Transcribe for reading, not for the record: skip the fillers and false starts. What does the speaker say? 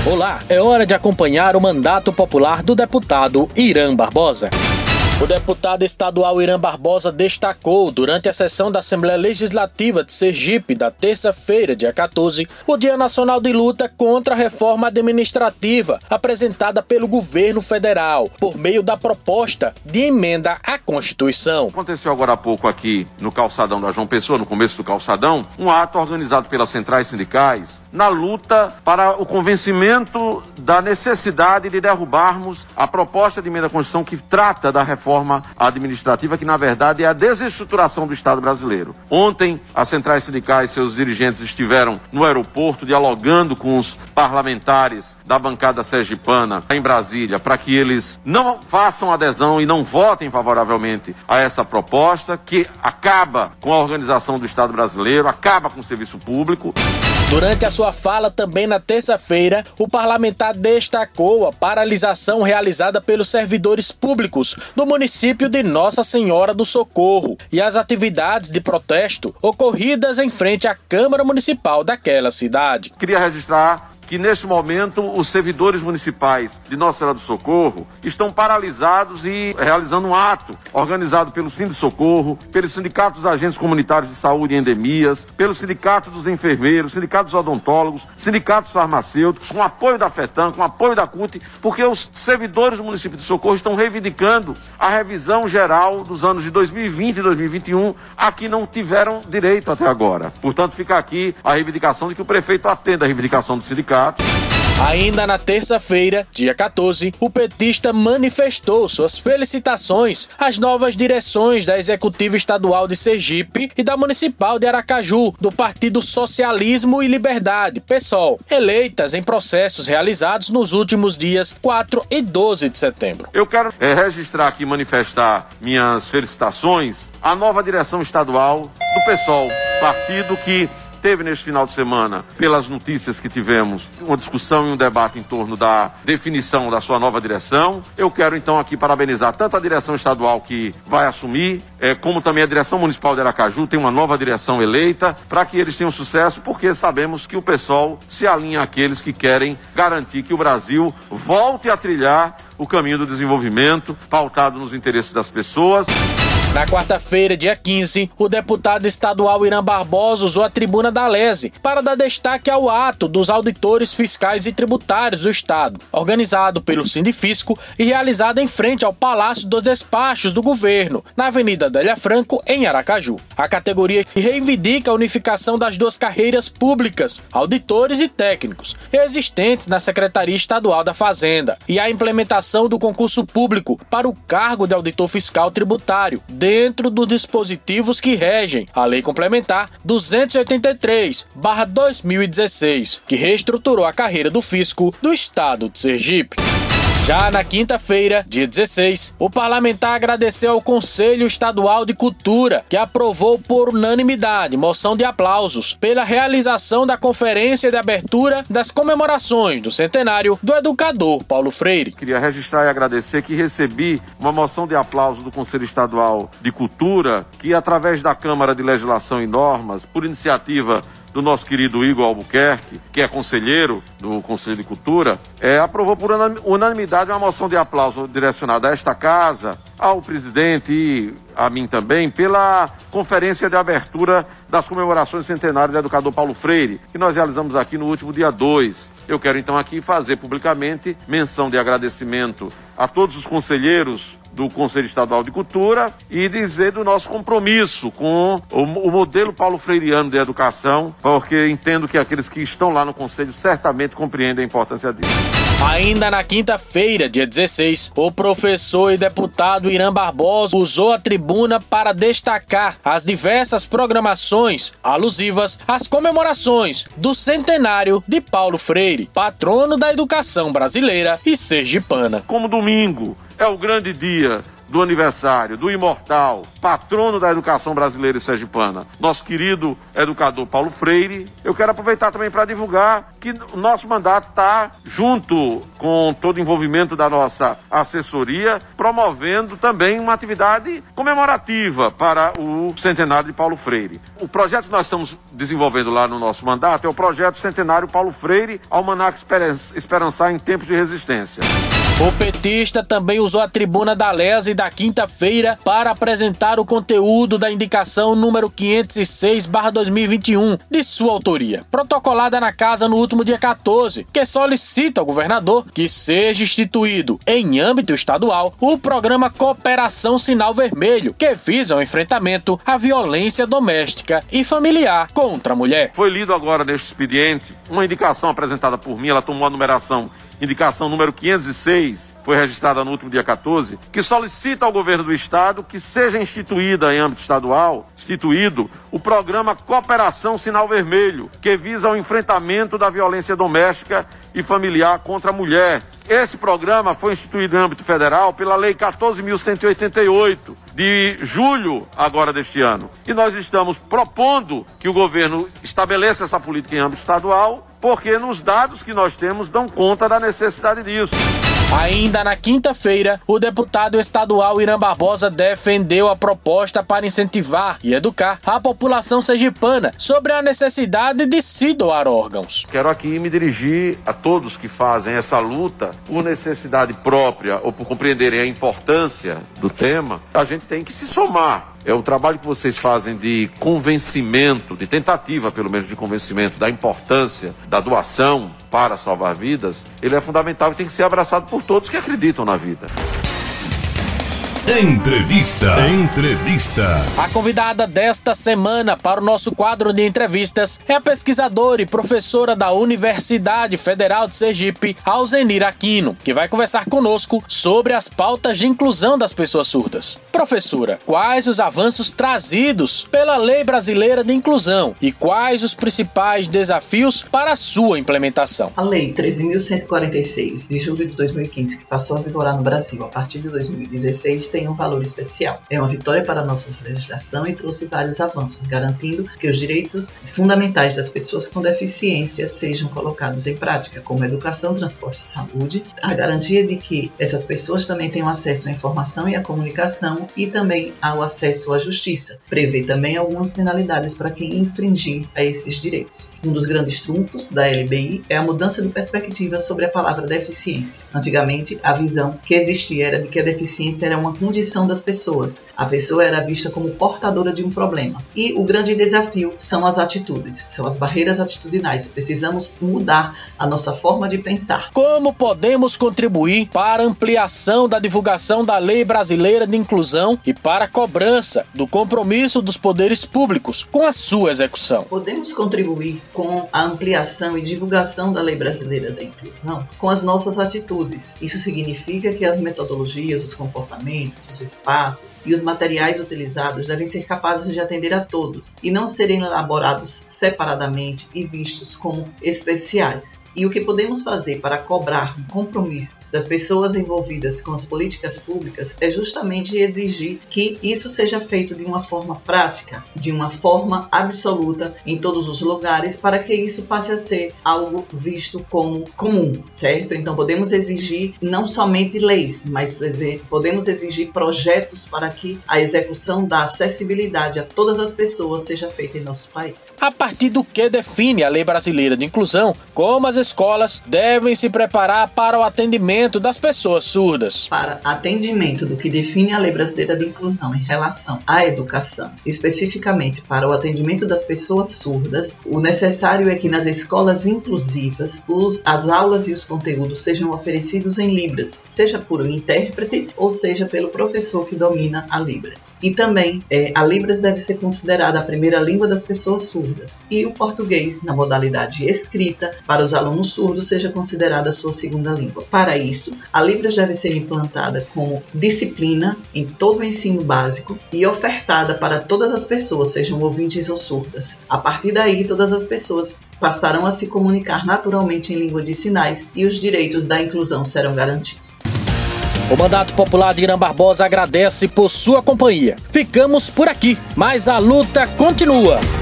Olá, é hora de acompanhar o mandato popular do deputado Irã Barbosa. O deputado estadual Irã Barbosa destacou, durante a sessão da Assembleia Legislativa de Sergipe, da terça-feira, dia 14, o Dia Nacional de Luta contra a Reforma Administrativa, apresentada pelo governo federal, por meio da proposta de emenda à Constituição. Aconteceu agora há pouco aqui no calçadão da João Pessoa, no começo do calçadão, um ato organizado pelas centrais sindicais na luta para o convencimento da necessidade de derrubarmos a proposta de emenda à Constituição que trata da reforma administrativa, que na verdade é a desestruturação do Estado brasileiro. Ontem, as centrais sindicais e seus dirigentes estiveram no aeroporto dialogando com os parlamentares da bancada sergipana em Brasília, para que eles não façam adesão e não votem favoravelmente a essa proposta, que acaba com a organização do Estado brasileiro, acaba com o serviço público. Durante a sua fala também na terça-feira, o parlamentar destacou a paralisação realizada pelos servidores públicos do município de Nossa Senhora do Socorro e as atividades de protesto ocorridas em frente à Câmara Municipal daquela cidade. Queria registrar que neste momento os servidores municipais de Nossa Senhora do Socorro estão paralisados e realizando um ato organizado pelo Sindsocorro, pelos sindicatos dos agentes comunitários de saúde e endemias, pelo sindicato dos enfermeiros, sindicatos odontólogos, sindicatos farmacêuticos, com apoio da FETAM, com apoio da CUT, porque os servidores do município de Socorro estão reivindicando a revisão geral dos anos de 2020 e 2021, a que não tiveram direito até agora. Portanto, fica aqui a reivindicação de que o prefeito atenda a reivindicação do sindicato. Ainda na terça-feira, dia 14, o petista manifestou suas felicitações às novas direções da Executiva Estadual de Sergipe e da Municipal de Aracaju, do Partido Socialismo e Liberdade, PSOL, eleitas em processos realizados nos últimos dias 4 e 12 de setembro. Eu quero registrar aqui, manifestar minhas felicitações à nova direção estadual do PSOL, partido que teve neste final de semana, pelas notícias que tivemos, uma discussão e um debate em torno da definição da sua nova direção. Eu quero então aqui parabenizar tanto a direção estadual que vai assumir, como também a direção municipal de Aracaju, tem uma nova direção eleita, para que eles tenham sucesso, porque sabemos que o PSOL se alinha àqueles que querem garantir que o Brasil volte a trilhar o caminho do desenvolvimento, pautado nos interesses das pessoas. Na quarta-feira, dia 15, o deputado estadual Irã Barbosa usou a tribuna da Lese para dar destaque ao ato dos auditores fiscais e tributários do Estado, organizado pelo Sindifisco e realizado em frente ao Palácio dos Despachos do Governo, na Avenida Adélia Franco, em Aracaju. A categoria reivindica a unificação das duas carreiras públicas, auditores e técnicos, existentes na Secretaria Estadual da Fazenda, e a implementação do concurso público para o cargo de auditor fiscal tributário, dentro dos dispositivos que regem a Lei Complementar 283/2016, que reestruturou a carreira do fisco do Estado de Sergipe. Já na quinta-feira, dia 16, o parlamentar agradeceu ao Conselho Estadual de Cultura, que aprovou por unanimidade moção de aplausos pela realização da conferência de abertura das comemorações do centenário do educador Paulo Freire. Queria registrar e agradecer que recebi uma moção de aplauso do Conselho Estadual de Cultura, que através da Câmara de Legislação e Normas, por iniciativa do nosso querido Igor Albuquerque, que é conselheiro do Conselho de Cultura, aprovou por unanimidade uma moção de aplauso direcionada a esta casa, ao presidente e a mim também, pela conferência de abertura das comemorações do centenário do educador Paulo Freire, que nós realizamos aqui no último dia 2. Eu quero então aqui fazer publicamente menção de agradecimento a todos os conselheiros do Conselho Estadual de Cultura e dizer do nosso compromisso com o modelo paulo freireano de educação, porque entendo que aqueles que estão lá no Conselho certamente compreendem a importância disso. Ainda na quinta-feira, dia 16, o professor e deputado Irã Barbosa usou a tribuna para destacar as diversas programações alusivas às comemorações do centenário de Paulo Freire, patrono da educação brasileira e sergipana. Como domingo é o grande dia do aniversário do imortal patrono da educação brasileira e sergipana, nosso querido educador Paulo Freire, eu quero aproveitar também para divulgar que o nosso mandato está, junto com todo o envolvimento da nossa assessoria, promovendo também uma atividade comemorativa para o centenário de Paulo Freire. O projeto que nós estamos desenvolvendo lá no nosso mandato é o projeto Centenário Paulo Freire, Almanac Esperançar em Tempos de Resistência. O petista também usou a tribuna da LESE da quinta-feira para apresentar o conteúdo da indicação número 506/2021, de sua autoria, protocolada na casa no último dia 14, que solicita ao governador que seja instituído, em âmbito estadual, o programa Cooperação Sinal Vermelho, que visa o enfrentamento à violência doméstica e familiar contra a mulher. Foi lido agora neste expediente uma indicação apresentada por mim, ela tomou a numeração indicação número 506, foi registrada no último dia 14, que solicita ao governo do estado que seja instituída em âmbito estadual, instituído o programa Cooperação Sinal Vermelho, que visa o enfrentamento da violência doméstica e familiar contra a mulher. Esse programa foi instituído em âmbito federal pela Lei 14.188, de julho agora deste ano. E nós estamos propondo que o governo estabeleça essa política em âmbito estadual, porque nos dados que nós temos dão conta da necessidade disso. Ainda na quinta-feira, o deputado estadual Irã Barbosa defendeu a proposta para incentivar e educar a população sergipana sobre a necessidade de se doar órgãos. Quero aqui me dirigir a todos que fazem essa luta por necessidade própria ou por compreenderem a importância do tema. A gente tem que se somar. É o trabalho que vocês fazem de convencimento, de tentativa pelo menos de convencimento da importância da doação para salvar vidas, ele é fundamental e tem que ser abraçado por todos que acreditam na vida. Entrevista. A convidada desta semana para o nosso quadro de entrevistas é a pesquisadora e professora da Universidade Federal de Sergipe, Alzenir Aquino, que vai conversar conosco sobre as pautas de inclusão das pessoas surdas. Professora, quais os avanços trazidos pela Lei Brasileira de Inclusão e quais os principais desafios para a sua implementação? A Lei 13.146, de julho de 2015, que passou a vigorar no Brasil a partir de 2016, tem um valor especial. É uma vitória para a nossa legislação e trouxe vários avanços, garantindo que os direitos fundamentais das pessoas com deficiência sejam colocados em prática, como educação, transporte e saúde, a garantia de que essas pessoas também tenham acesso à informação e à comunicação e também ao acesso à justiça. Prevê também algumas penalidades para quem infringir a esses direitos. Um dos grandes trunfos da LBI é a mudança de perspectiva sobre a palavra deficiência. Antigamente, a visão que existia era de que a deficiência era uma condição das pessoas. A pessoa era vista como portadora de um problema. E o grande desafio são as atitudes, são as barreiras atitudinais. Precisamos mudar a nossa forma de pensar. Como podemos contribuir para a ampliação da divulgação da Lei Brasileira de Inclusão e para a cobrança do compromisso dos poderes públicos com a sua execução? Podemos contribuir com a ampliação e divulgação da Lei Brasileira da Inclusão com as nossas atitudes. Isso significa que as metodologias, os comportamentos, os espaços e os materiais utilizados devem ser capazes de atender a todos e não serem elaborados separadamente e vistos como especiais. E o que podemos fazer para cobrar um compromisso das pessoas envolvidas com as políticas públicas é justamente exigir que isso seja feito de uma forma prática, de uma forma absoluta em todos os lugares, para que isso passe a ser algo visto como comum, certo? Então podemos exigir não somente leis, mas podemos exigir projetos para que a execução da acessibilidade a todas as pessoas seja feita em nosso país. A partir do que define a Lei Brasileira de Inclusão, como as escolas devem se preparar para o atendimento das pessoas surdas? Para atendimento do que define a Lei Brasileira de Inclusão em relação à educação, especificamente para o atendimento das pessoas surdas, o necessário é que nas escolas inclusivas as aulas e os conteúdos sejam oferecidos em Libras, seja por um intérprete ou seja pelo professor que domina a Libras. E também a Libras deve ser considerada a primeira língua das pessoas surdas e o português, na modalidade escrita, para os alunos surdos, seja considerada a sua segunda língua. Para isso, a Libras deve ser implantada como disciplina em todo o ensino básico e ofertada para todas as pessoas, sejam ouvintes ou surdas. A partir daí, todas as pessoas passarão a se comunicar naturalmente em língua de sinais e os direitos da inclusão serão garantidos. O Mandato Popular de Irã Barbosa agradece por sua companhia. Ficamos por aqui, mas a luta continua.